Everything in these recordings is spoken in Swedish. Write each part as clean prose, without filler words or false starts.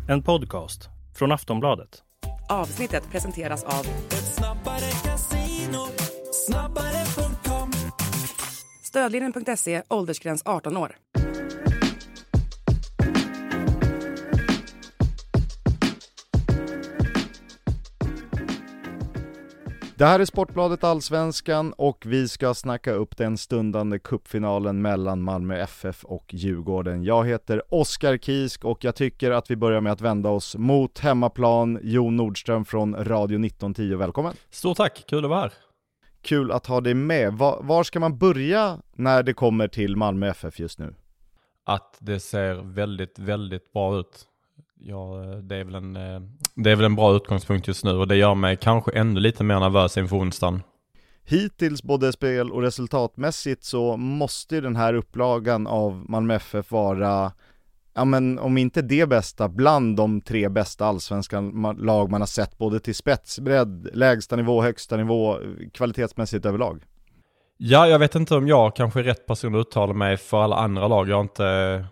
En podcast från Aftonbladet. Avsnittet presenteras av Ett snabbare casino, snabbare.com. Stödlinjen.se, åldersgräns 18 år. Det här är Sportbladet Allsvenskan och vi ska snacka upp den stundande cupfinalen mellan Malmö FF och Djurgården. Jag heter Oskar Kisk och jag tycker att vi börjar med att vända oss mot hemmaplan. Jon Nordström från Radio 1910, välkommen. Stort tack, kul att vara här. Kul att ha dig med. Var ska man börja när det kommer till Malmö FF just nu? Att det ser väldigt, väldigt bra ut. Ja, det är väl en bra utgångspunkt just nu och det gör mig kanske ännu lite mer nervös inför onsdagen. Hittills både spel- och resultatmässigt så måste ju den här upplagan av Malmö FF vara, ja men om inte det bästa, bland de 3 bästa allsvenska lag man har sett både till spetsbredd, lägsta nivå, högsta nivå, kvalitetsmässigt överlag. Ja, jag vet inte om jag kanske är rätt person att uttala mig för alla andra lag. Jag har inte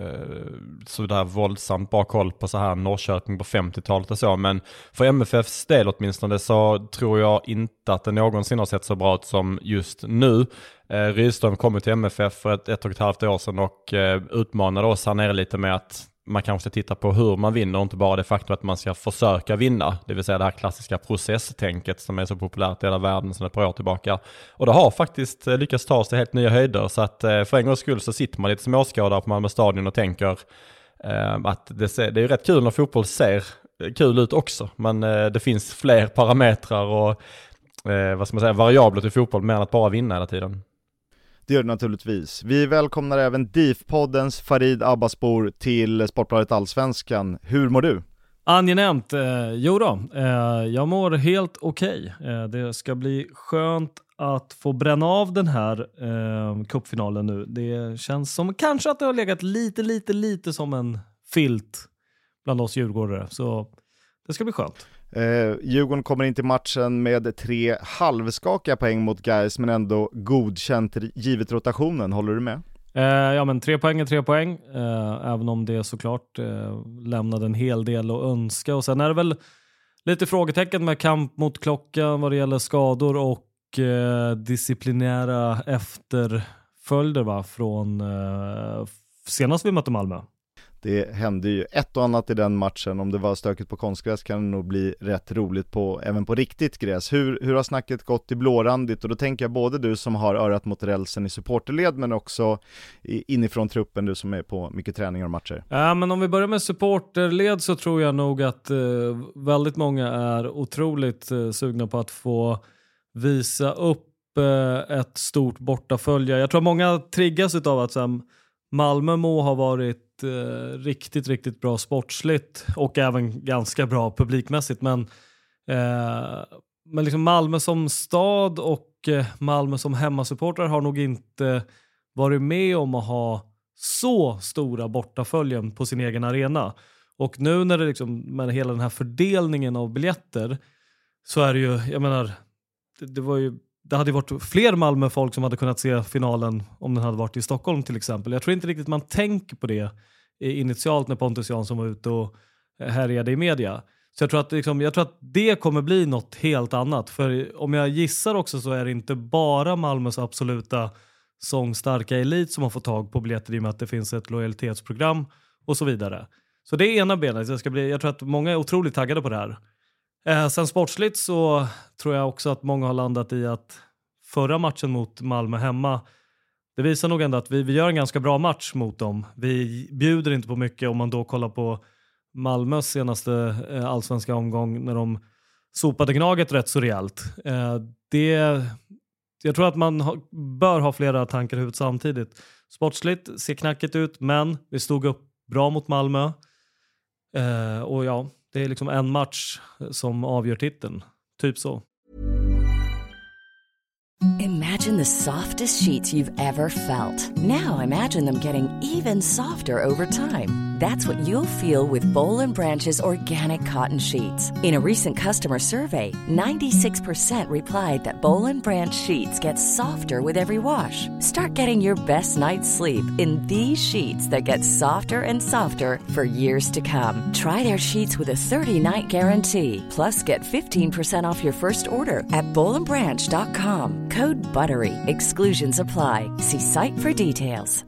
så där våldsamt bra koll på så här Norrköping på 50-talet och så, men för MFFs del åtminstone så tror jag inte att det någonsin har sett så bra ut som just nu. Rydström kom till MFF för ett och ett halvt år sedan och utmanade oss här nere lite med att man kanske ska titta på hur man vinner och inte bara det faktum att man ska försöka vinna. Det vill säga det här klassiska processtänket som är så populärt i hela världen sedan ett par år tillbaka. Och det har faktiskt lyckats ta oss till helt nya höjder. Så att för en gångs skull så sitter man lite småskadad på Malmö stadion och tänker att det är ju rätt kul när fotboll ser kul ut också. Men det finns fler parametrar och variabler till fotboll mer än att bara vinna hela tiden. Det gör det naturligtvis. Vi välkomnar även DIF-poddens Farid Abbaspour till Sportbladet Allsvenskan. Hur mår du? Angenämt. Jag mår helt okej. Det ska bli skönt att få bränna av den här cupfinalen nu. Det känns som kanske att det har legat lite som en filt bland oss djurgårdare. Så det ska bli skönt. Djurgården kommer in till matchen med 3 halvskakiga poäng mot Gais, men ändå godkänt givet rotationen. Håller du med? Ja, men 3 poäng är 3 poäng. Även om det såklart lämnade en hel del att önska. Och sen är det väl lite frågetecken med kamp mot klockan vad det gäller skador och disciplinära efterföljder från senast vi mötte Malmö. Det hände ju ett och annat i den matchen. Om det var stökigt på konstgräs kan det nog bli rätt roligt även på riktigt gräs. Hur har snacket gått i blårandigt? Och då tänker jag både du som har örat mot rälsen i supporterled, men också inifrån truppen, du som är på mycket träningar och matcher. Ja, men om vi börjar med supporterled så tror jag nog att väldigt många är otroligt sugna på att få visa upp ett stort bortafölje. Jag tror att många triggas utav att Malmö må ha varit riktigt bra sportsligt och även ganska bra publikmässigt, men liksom Malmö som stad och Malmö som hemmasupportrar har nog inte varit med om att ha så stora bortaföljen på sin egen arena. Och nu när det liksom med hela den här fördelningen av biljetter så är det ju, jag menar, det hade varit fler Malmö-folk som hade kunnat se finalen om den hade varit i Stockholm till exempel. Jag tror inte riktigt man tänker på det initialt när Pontus Jansson var ute och härjade i media. Så jag tror att det kommer bli något helt annat. För om jag gissar också så är det inte bara Malmös absoluta sångstarka elit som har fått tag på biljetter i och med att det finns ett lojalitetsprogram och så vidare. Så det är ena benet. Jag tror att många är otroligt taggade på det här. Sen sportsligt så tror jag också att många har landat i att förra matchen mot Malmö hemma, det visar nog ändå att vi gör en ganska bra match mot dem. Vi bjuder inte på mycket om man då kollar på Malmös senaste allsvenska omgång när de sopade Gnaget rätt så rejält. Jag tror att man bör ha flera tankar i huvudet samtidigt. Sportsligt ser knackigt ut, men vi stod upp bra mot Malmö. Och ja, det är liksom en match som avgör titeln. Typ så. Imagine the softest sheets you've ever felt. Now imagine them getting even softer over time. That's what you'll feel with Boll & Branch's organic cotton sheets. In a recent customer survey, 96% replied that Boll & Branch sheets get softer with every wash. Start getting your best night's sleep in these sheets that get softer and softer for years to come. Try their sheets with a 30-night guarantee. Plus, get 15% off your first order at bollandbranch.com. Code BUTTERY. Exclusions apply. See site for details.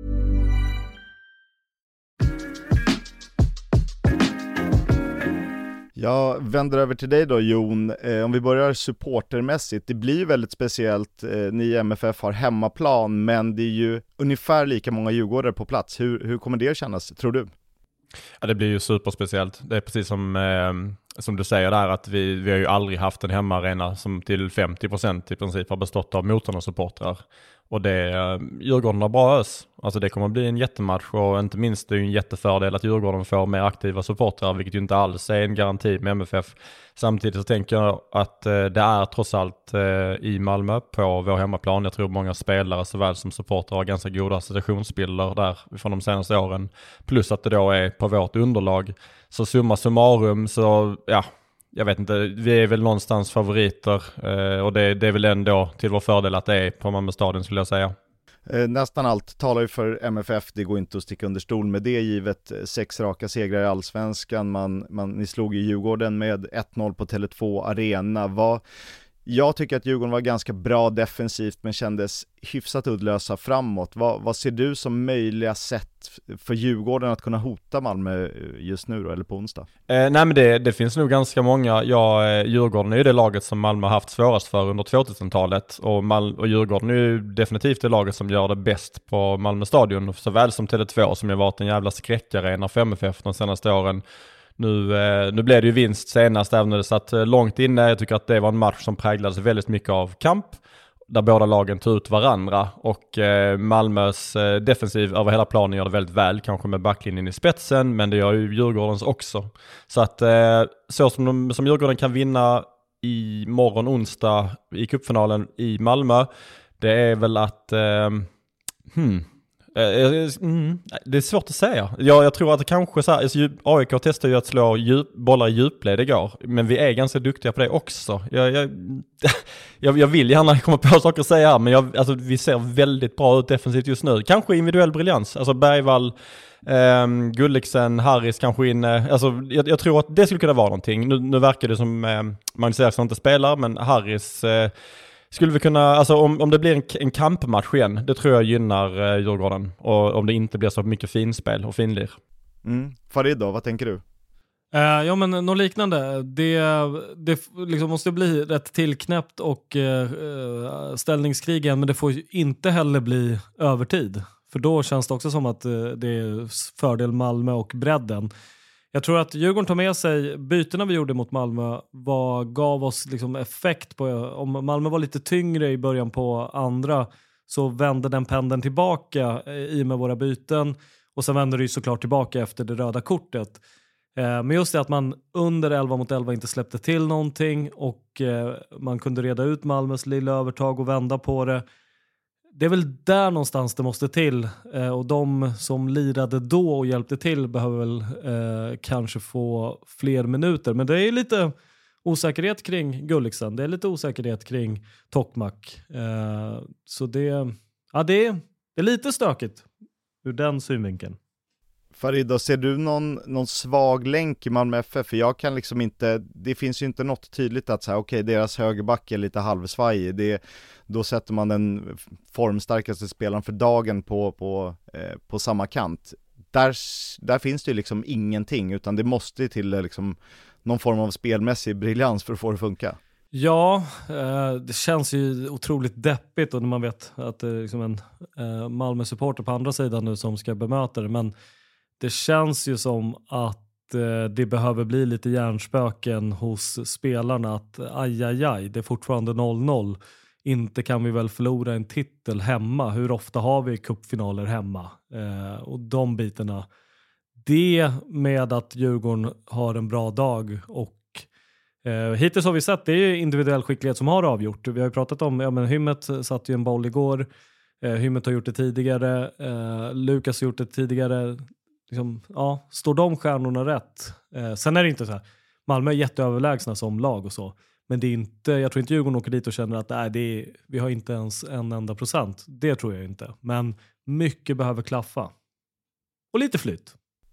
Jag vänder över till dig då, Jon. Om vi börjar supportermässigt, det blir ju väldigt speciellt. Ni i MFF har hemmaplan, men det är ju ungefär lika många djurgårdare på plats. Hur kommer det att kännas, tror du? Ja, det blir ju superspeciellt. Det är precis som du säger där, att vi har ju aldrig haft en hemmaarena som till 50% i princip har bestått av motståndarsupportrar. Och Djurgården har bra ös. Alltså det kommer att bli en jättematch, och inte minst det är ju en jättefördel att Djurgården får mer aktiva supportrar, vilket ju inte alls är en garanti med MFF. Samtidigt så tänker jag att det är trots allt i Malmö på vår hemmaplan. Jag tror många spelare såväl som supportrar har ganska goda associationsbilder där från de senaste åren. Plus att det då är på vårt underlag. Så summa summarum så, ja, jag vet inte, vi är väl någonstans favoriter, och det är väl ändå till vår fördel att det är på Malmö stadion, skulle jag säga. Nästan allt talar ju för MFF, det går inte att sticka under stol med det, givet 6 raka segrar i Allsvenskan. Ni slog i Djurgården med 1-0 på Tele2 Arena. Jag tycker att Djurgården var ganska bra defensivt, men kändes hyfsat uddlösa framåt. Vad ser du som möjliga sätt för Djurgården att kunna hota Malmö just nu då, eller på onsdag? Nej, men det finns nog ganska många. Djurgården är ju det laget som Malmö har haft svårast för under 2000-talet. Och Djurgården är ju definitivt det laget som gör det bäst på Malmö stadion. Såväl som Tele2, som har varit en jävla skräckarena för MFF de senaste åren. Nu blev det ju vinst senast, även när det satt långt inne. Jag tycker att det var en match som präglades väldigt mycket av kamp, där båda lagen tog ut varandra, och Malmös defensiv över hela planen gör det väldigt väl, kanske med backlinjen i spetsen, men det gör ju Djurgårdens också. Så att så som Djurgården kan vinna i morgon onsdag i cupfinalen i Malmö, det är väl att det är svårt att säga. Jag tror att det kanske så här, alltså, AIK testar ju att slå bollar i djupled igår, men vi är ganska duktiga på det också. Jag vill gärna komma på saker att säga här, men vi ser väldigt bra ut defensivt just nu. Kanske individuell briljans. Alltså Bergvall, Gulliksen, Harris kanske in. Alltså, jag tror att det skulle kunna vara någonting. Nu verkar det som Magnus Eriksson inte spelar, men Harris skulle vi kunna, alltså om det blir en kampmatch igen, det tror jag gynnar Djurgården. Och om det inte blir så mycket finspel och finlir. Farid då, vad tänker du? Ja, men något liknande. Det liksom måste bli rätt tillknäppt och ställningskrig igen, men det får ju inte heller bli övertid. För då känns det också som att det är fördel Malmö och bredden. Jag tror att Djurgården tar med sig bytena vi gjorde mot Malmö gav oss liksom effekt på, om Malmö var lite tyngre i början på andra, så vände den pendeln tillbaka i med våra byten, och sen vände det ju såklart tillbaka efter det röda kortet. Men just det att man under 11-mot-11 inte släppte till någonting, och man kunde reda ut Malmös lilla övertag och vända på det. Det är väl där någonstans det måste till, och de som lirade då och hjälpte till behöver väl kanske få fler minuter. Men det är lite osäkerhet kring Gulliksen, det är lite osäkerhet kring Tokmak. Så det är lite stökigt ur den synvinkeln. Farid, ser du någon svag länk i Malmö FF? För jag kan liksom inte, det finns ju inte något tydligt att säga, okej, deras högerback är lite halvsvaj. Då sätter man den formstarkaste spelaren för dagen på samma kant. Där finns det ju liksom ingenting, utan det måste till liksom någon form av spelmässig briljans för att få det att funka. Ja, det känns ju otroligt deppigt, och när man vet att det är liksom en Malmö-supporter på andra sidan nu som ska bemöta det, men det känns ju som att det behöver bli lite hjärnspöken hos spelarna, att aj, det är fortfarande 0-0. Inte kan vi väl förlora en titel hemma. Hur ofta har vi cupfinaler hemma? Och de bitarna. Det med att Djurgården har en bra dag, och hittills har vi sett, det är individuell skicklighet som har avgjort. Vi har ju pratat om, Hymmet satt ju en boll igår. Hymmet har gjort det tidigare. Lukas har gjort det tidigare. liksom, ja, står de stjärnorna rätt? Sen är det inte så här, Malmö är jätteöverlägsna som lag och så. Men det är inte, jag tror inte Djurgården åker dit och känner att vi har inte ens en enda procent. Det tror jag inte. Men mycket behöver klaffa. Och lite flyt.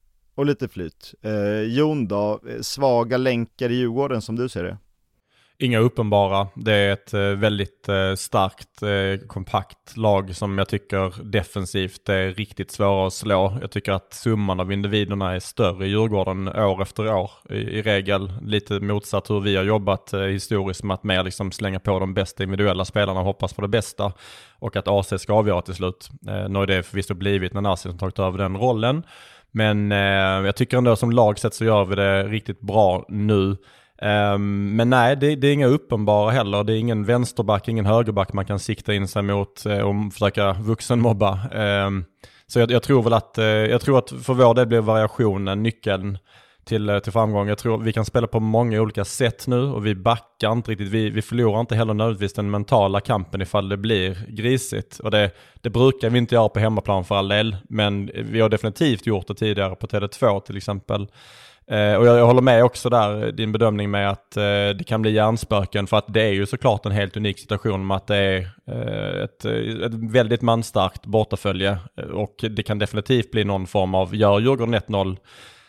Jon då, svaga länkar i Djurgården som du ser det? Inga uppenbara. Det är ett väldigt starkt, kompakt lag som jag tycker defensivt är riktigt svåra att slå. Jag tycker att summan av individerna är större i Djurgården år efter år. I regel lite motsatt hur vi har jobbat historiskt med att mer liksom slänga på de bästa individuella spelarna och hoppas på det bästa. Och att AC ska avgöra till slut. Nu är det förvisso blivit när Nassi som tagit över den rollen. Men jag tycker ändå som lagsätt så gör vi det riktigt bra nu. Men nej, det är inga uppenbara heller. Det är ingen vänsterback, ingen högerback man kan sikta in sig mot och försöka vuxenmobba. Så jag tror väl att för vår del blir variationen nyckeln till framgång. Jag tror vi kan spela på många olika sätt nu och vi backar inte riktigt. Vi förlorar inte heller nödvändigtvis den mentala kampen ifall det blir grisigt. Och det brukar vi inte göra på hemmaplan för all del. Men vi har definitivt gjort det tidigare på Tele2 till exempel. Och jag håller med också där din bedömning med att det kan bli hjärnspöken för att det är ju såklart en helt unik situation med att det är ett väldigt manstarkt bortafölje och det kan definitivt bli någon form av gör Djurgården 1-0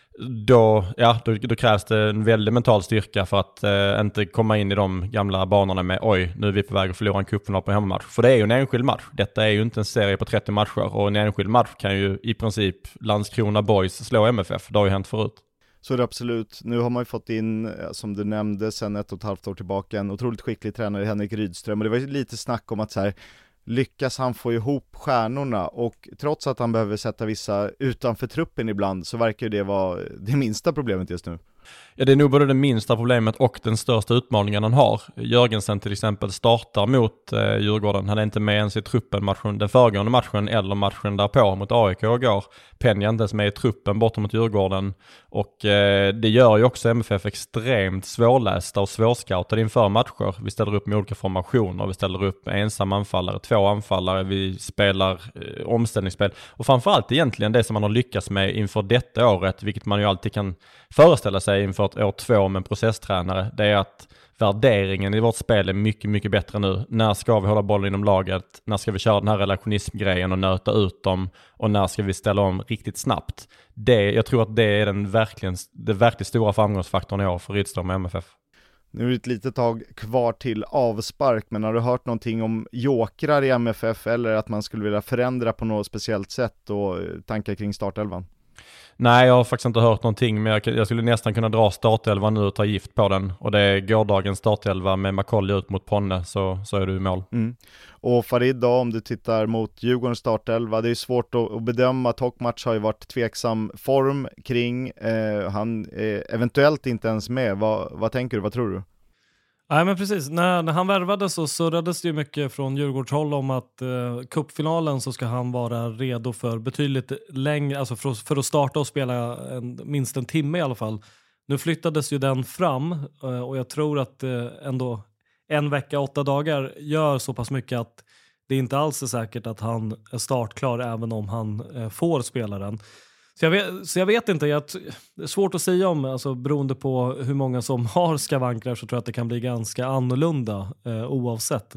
då krävs det en väldig mental styrka för att inte komma in i de gamla banorna med oj, nu är vi på väg att förlora en cupfinal på hemmamatch. För det är ju en enskild match. Detta är ju inte en serie på 30 matcher och en enskild match kan ju i princip Landskrona Boys slå MFF. Det har ju hänt förut. Så är det absolut. Nu har man ju fått in, som du nämnde, sen 1,5 år tillbaka en otroligt skicklig tränare, Henrik Rydström. Och det var ju lite snack om att så här, lyckas han få ihop stjärnorna? Och trots att han behöver sätta vissa utanför truppen ibland så verkar ju det vara det minsta problemet just nu. Ja, det är nog både det minsta problemet och den största utmaningen han har. Jörgensen till exempel startar mot Djurgården. Han är inte med ens i truppen den föregående matchen eller matchen därpå mot AIK igår. Penja inte ens med i truppen bortom mot Djurgården. Och det gör ju också MFF extremt svårlästa och svårscoutade inför matcher. Vi ställer upp med olika formationer. Vi ställer upp ensam anfallare, 2 anfallare. Vi spelar omställningsspel. Och framförallt egentligen det som man har lyckats med inför detta året, vilket man ju alltid kan föreställa sig inför ett år 2 med en processtränare, det är att värderingen i vårt spel är mycket, mycket bättre nu. När ska vi hålla bollen inom laget? När ska vi köra den här relationismgrejen och nöta ut dem? Och när ska vi ställa om riktigt snabbt? Jag tror att det är den verkligt stora framgångsfaktorn i år för Rydström och MFF. Nu är det ett litet tag kvar till avspark, men har du hört någonting om jokrar i MFF eller att man skulle vilja förändra på något speciellt sätt och tankar kring startelvan? Nej, jag har faktiskt inte hört någonting, men jag skulle nästan kunna dra startelvan nu och ta gift på den. Och det är gårdagens startelva med Macaulay ut mot Ponne, så är du i mål. Och Farid då, om du tittar mot Djurgårdens startelva, det är svårt att bedöma. Tokmatch har ju varit tveksam form kring. Han är eventuellt inte ens med. Vad tänker du, vad tror du? Nej, men precis. När han värvades så surrades det ju mycket från Djurgårdshåll om att cupfinalen så ska han vara redo för betydligt längre, alltså för att starta och spela minst en timme i alla fall. Nu flyttades ju den fram och jag tror att ändå 1 vecka, 8 dagar gör så pass mycket att det inte alls är säkert att han är startklar även om han får spela den. Så jag vet inte, det är svårt att säga om, alltså beroende på hur många som har skavanker så tror jag att det kan bli ganska annorlunda oavsett.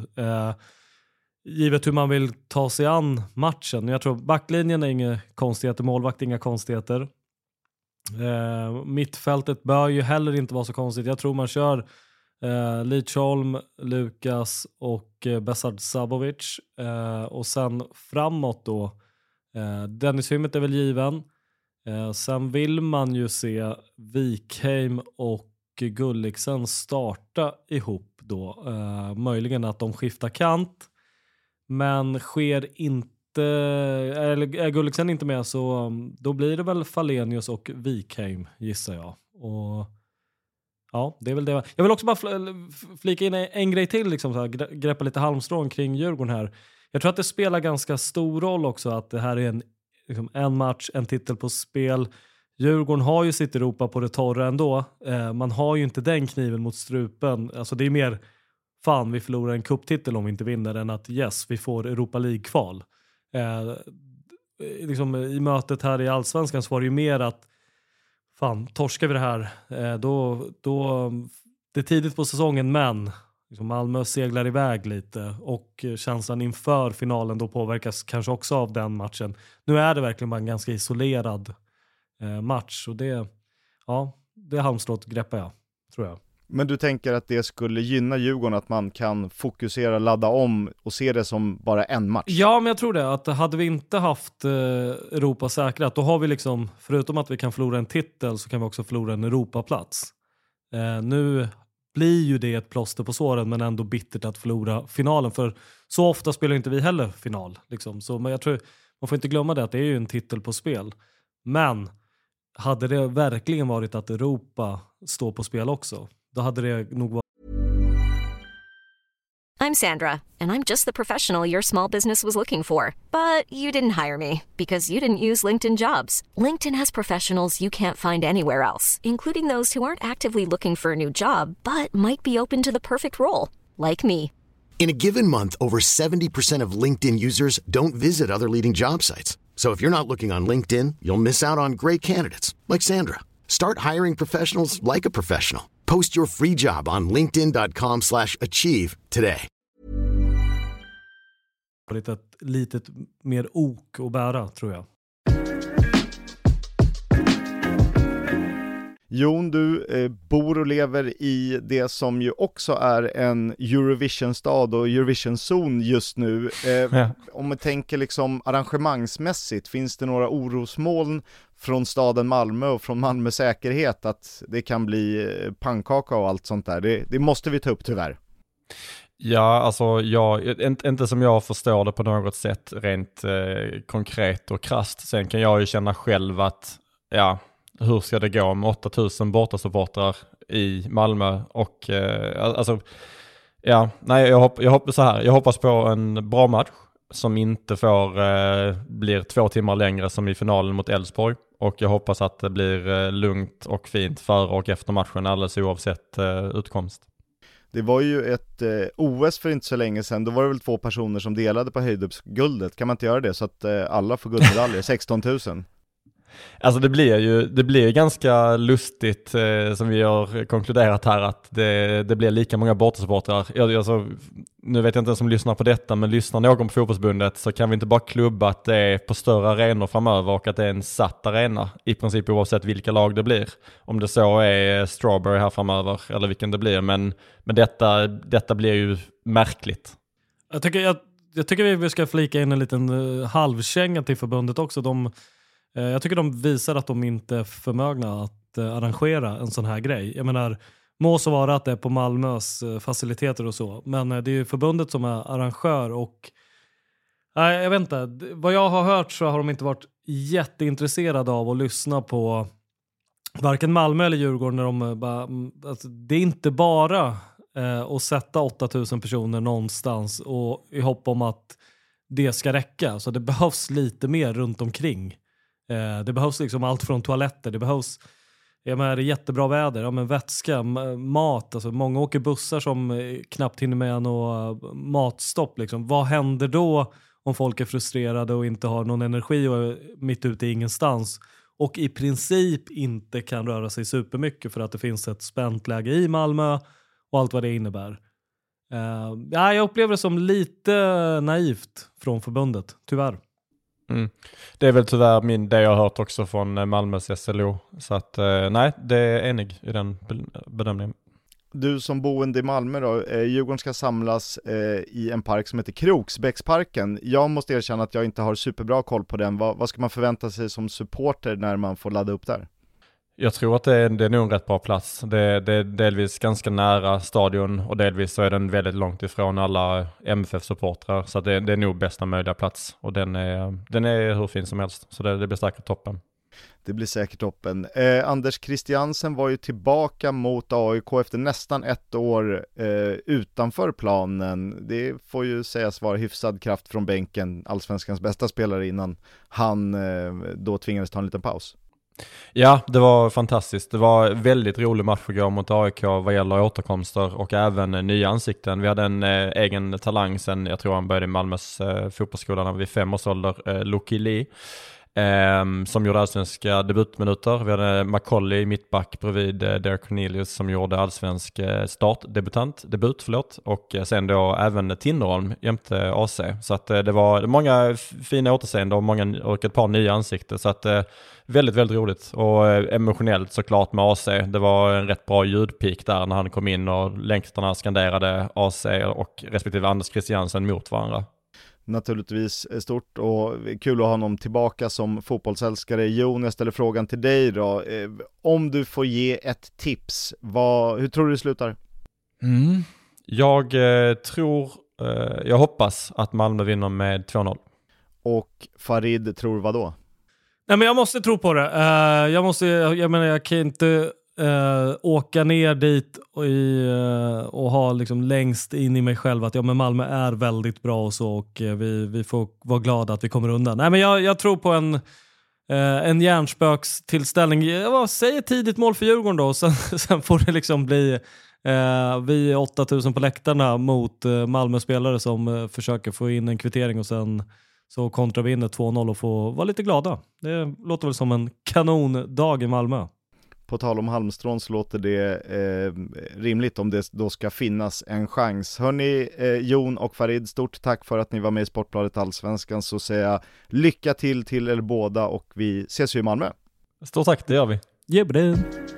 Givet hur man vill ta sig an matchen. Jag tror backlinjen är inga konstigheter, målvakt inga konstigheter. Mittfältet bör ju heller inte vara så konstigt. Jag tror man kör Lidsholm, Lukas och Besard Sabovic. Och sen framåt då, Dennis Hymmet är väl given. Sen vill man ju se Wikheim och Gulliksen starta ihop då. Möjligen att de skiftar kant. Men sker inte, eller är Gulliksen inte med så då blir det väl Falenius och Wikheim gissar jag. Och ja, det är väl det. Jag vill också bara flika in en grej till liksom, så här, greppa lite halmstrån kring Djurgården här. Jag tror att det spelar ganska stor roll också att det här är en match, en titel på spel. Djurgården har ju sitt Europa på det torra ändå. Man har ju inte den kniven mot strupen. Alltså det är mer fan vi förlorar en cuptitel om vi inte vinner än att yes, vi får Europa League-kval. liksom, i mötet här i Allsvenskan så var det ju mer att fan, torskar vi det här då det är tidigt på säsongen, men liksom Malmö seglar iväg lite och känslan inför finalen då påverkas kanske också av den matchen. Nu är det verkligen bara en ganska isolerad match och det halmstrået greppar jag, tror jag. Men du tänker att det skulle gynna Djurgården att man kan fokusera, ladda om och se det som bara en match? Ja, men jag tror det. Att hade vi inte haft Europa säkrat, då har vi liksom, förutom att vi kan förlora en titel så kan vi också förlora en Europaplats. Nu blir ju det ett plåster på såren, men ändå bittert att förlora finalen. För så ofta spelar inte vi heller final. Liksom. Så, men jag tror, man får inte glömma det att det är ju en titel på spel. Men hade det verkligen varit att Europa står på spel också, då hade det nog varit... I'm Sandra, and I'm just the professional your small business was looking for. But you didn't hire me because you didn't use LinkedIn Jobs. LinkedIn has professionals you can't find anywhere else, including those who aren't actively looking for a new job, but might be open to the perfect role, like me. In a given month, over 70% of LinkedIn users don't visit other leading job sites. So if you're not looking on LinkedIn, you'll miss out on great candidates like Sandra. Start hiring professionals like a professional. Post your free job on linkedin.com/achieve today. Ett litet mer ok att bära, tror jag. Jon, du bor och lever i det som ju också är en Eurovision-stad och Eurovision-zon just nu. Om man tänker liksom arrangemangsmässigt, finns det några orosmoln från staden Malmö och från Malmö säkerhet att det kan bli pannkaka och allt sånt där? Det måste vi ta upp tyvärr. Ja, alltså inte som jag förstår det på något sätt rent konkret och krasst. Sen kan jag ju känna själv att hur ska det gå med 8000 bortasupportrar i Malmö och jag hoppas på en bra match som inte blir 2 timmar längre som i finalen mot Elfsborg, och jag hoppas att det blir lugnt och fint före och efter matchen alldeles oavsett utkomst. Det var ju ett OS för inte så länge sedan. Då var det väl 2 personer som delade på höjdhoppsguldet. Kan man inte göra det så att alla får guldmedaljer? 16 000. Alltså det blir ju ganska lustigt som vi har konkluderat här att det blir lika många bortasupportrar. Nu vet jag inte ens som lyssnar på detta, men lyssnar någon på fotbollsbundet så kan vi inte bara klubba att det är på större arenor framöver och att det är en satt arena i princip oavsett vilka lag det blir. Om det så är Strawberry här framöver eller vilken det blir, men detta blir ju märkligt. Jag tycker vi ska flika in en liten halvkänga till förbundet också. Jag tycker de visar att de inte är förmögna att arrangera en sån här grej. Jag menar, må så vara att det är på Malmös faciliteter och så, men det är ju förbundet som är arrangör och jag vet inte, vad jag har hört så har de inte varit jätteintresserade av att lyssna på varken Malmö eller Djurgården när de alltså, det är inte bara att sätta 8000 personer någonstans och i hopp om att det ska räcka, så det behövs lite mer runt omkring. Det behövs liksom allt från toaletter, det behövs det är jättebra väder, men vätska, mat, alltså många åker bussar som knappt hinner med något matstopp liksom. Vad händer då om folk är frustrerade och inte har någon energi och är mitt ute i ingenstans och i princip inte kan röra sig supermycket för att det finns ett spänt läge i Malmö och allt vad det innebär. Jag upplever det som lite naivt från förbundet, tyvärr. Det är väl tyvärr det jag har hört också från Malmös SLO. Så att nej, det är enig i den bedömningen. Du som boende i Malmö då, Djurgården ska samlas i en park som heter Kroksbäcksparken. Jag måste erkänna att jag inte har superbra koll på den. Vad ska man förvänta sig som supporter när man får ladda upp där? Jag tror att det är nog en rätt bra plats. Det är delvis ganska nära stadion och delvis så är den väldigt långt ifrån alla MFF-supportrar. Så det är nog bästa möjliga plats. Och den är hur fin som helst. Så det blir säkert toppen. Det blir säkert toppen. Anders Christiansen var ju tillbaka mot AIK efter nästan 1 år utanför planen. Det får ju sägas vara hyfsad kraft från bänken. Allsvenskans bästa spelare innan han då tvingades ta en liten paus. Ja, det var fantastiskt. Det var väldigt rolig match att gå mot AIK vad gäller återkomster och även nya ansikten. Vi hade en egen talang sen, jag tror han började i Malmös fotbollsskola när vi var 5 års ålder, Luki Lee. Som gjorde allsvenska debutminuter. Vi hade Macaulay mittback bredvid Derek Cornelius som gjorde allsvensk debut, och sen då även Tinnerholm jämte AC. Så att det var många fina återseende och ett par nya ansikten, så att väldigt, väldigt roligt och emotionellt såklart med AC. Det var en rätt bra ljudpik där när han kom in och längtarna skanderade AC och respektive Anders Christiansen mot varandra. Naturligtvis stort och kul att ha honom tillbaka som fotbollsälskare. Jon, jag ställer frågan till dig då. Om du får ge ett tips, hur tror du det slutar? Jag hoppas att Malmö vinner med 2-0. Och Farid tror vad då? Nej, men jag måste tro på det. Jag kan inte åka ner dit och ha liksom längst in i mig själv att men Malmö är väldigt bra och så, och vi får vara glada att vi kommer undan. Nej, men jag tror på en hjärnspökstillställning. Jag säger tidigt mål för Djurgården då, och sen får det liksom bli vi 8000 på läktarna mot Malmö-spelare som försöker få in en kvittering, och sen så kontrar vi in 2-0 och får vara lite glada. Det låter väl som en kanondag i Malmö. På tal om halmstrån så låter det rimligt om det då ska finnas en chans. Hörrni, Jon och Farid, stort tack för att ni var med i Sportbladet Allsvenskan. Så säger jag lycka till er båda, och vi ses ju i Malmö. Stort tack, det gör vi. Jebben.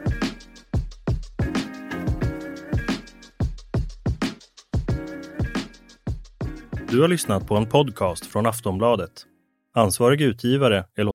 Du har lyssnat på en podcast från Aftonbladet. Ansvarig utgivare är...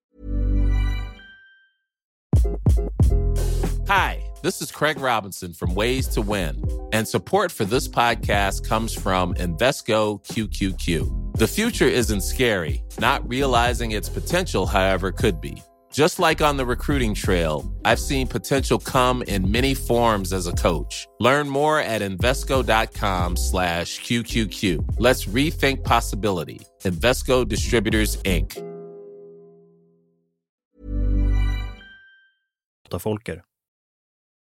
Hi, this is Craig Robinson from Ways to Win, and support for this podcast comes from Invesco QQQ. The future isn't scary. Not realizing its potential, however, could be. Just like on the recruiting trail, I've seen potential come in many forms as a coach. Learn more at Invesco.com/QQQ. Let's rethink possibility. Invesco Distributors, Inc. Folker.